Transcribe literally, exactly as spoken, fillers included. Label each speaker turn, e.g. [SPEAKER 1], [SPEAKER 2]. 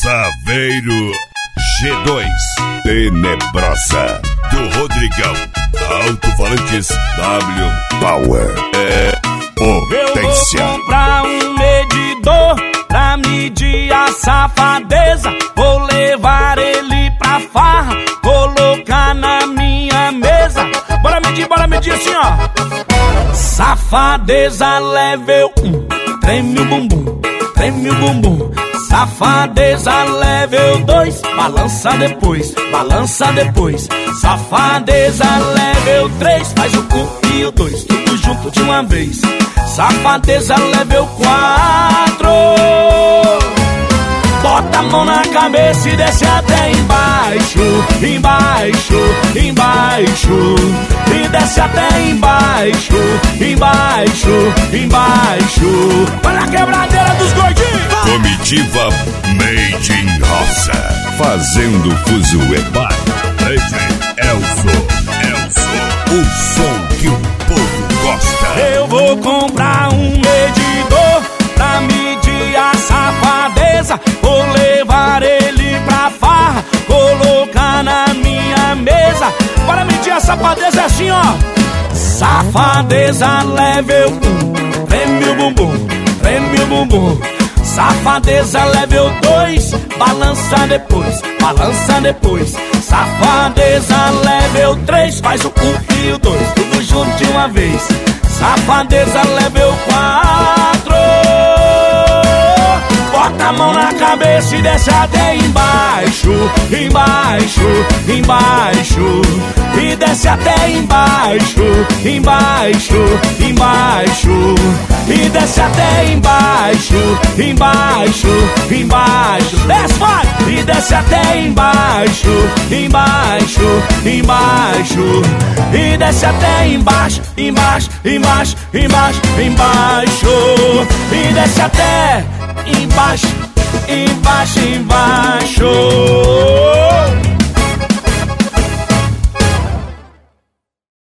[SPEAKER 1] Saveiro G dois Tenebrosa do Rodrigão. Alto-falantes W Power é potência.
[SPEAKER 2] Eu vou comprar um medidor pra medir a safadeza. Vou levar ele pra farra, colocar na minha mesa. Bora medir, bora medir assim, ó. Safadeza level um, treme o bumbum, treme o bumbum. Safadeza level dois, balança depois, balança depois. Safadeza level três, faz o um e o dois, tudo junto de uma vez. Safadeza level quatro, bota a mão na cabeça e desce até embaixo, embaixo, embaixo. E desce até embaixo, embaixo, embaixo. Olha a quebradeira dos gordinhos.
[SPEAKER 1] Comitiva Made in Roça, fazendo fuzuê. Elso, Elso, o som que o povo gosta.
[SPEAKER 2] Eu vou comprar um medidor pra medir a safadeza. Vou levar ele pra farra, colocar na minha mesa. Para medir a safadeza é assim, ó. Safadeza level um, treme o bumbum, treme o bumbum. Safadeza level dois, balança depois, balança depois. Safadeza level três, faz o um e o dois, tudo junto de uma vez. Safadeza level quatro, bota a mão na cabeça e desce até embaixo, embaixo, embaixo. E desce até embaixo, embaixo, embaixo. E desce até embaixo, embaixo, embaixo. Desce, vai! E desce até embaixo, embaixo, embaixo. E desce até embaixo, embaixo, embaixo, embaixo, embaixo. E desce até embaixo, embaixo, embaixo.